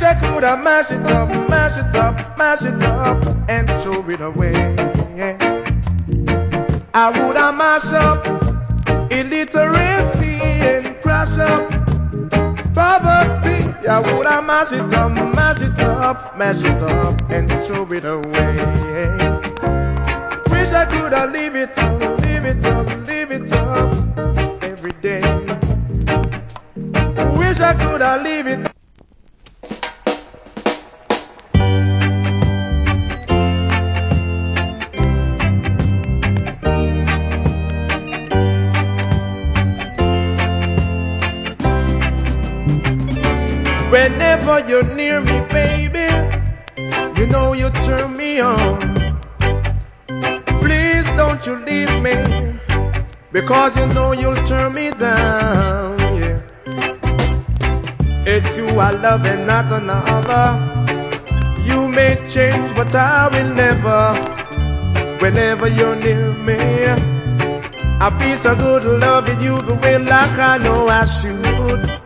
I could have mash it up, mash it up, mash it up, and throw it away. I would have mash up illiteracy and crash up poverty. I would have mash it up, mash it up, mash it up, and throw it away. Wish I could have leave it up, leave it up, leave it up every day. Wish I could have leave it. Whenever you're near me, baby, you know you turn me on. Please don't you leave me, because you know you'll turn me down. Yeah, it's you I love and not another. You may change, but I will never. Whenever you're near me, I feel so good loving you the way like I know I should.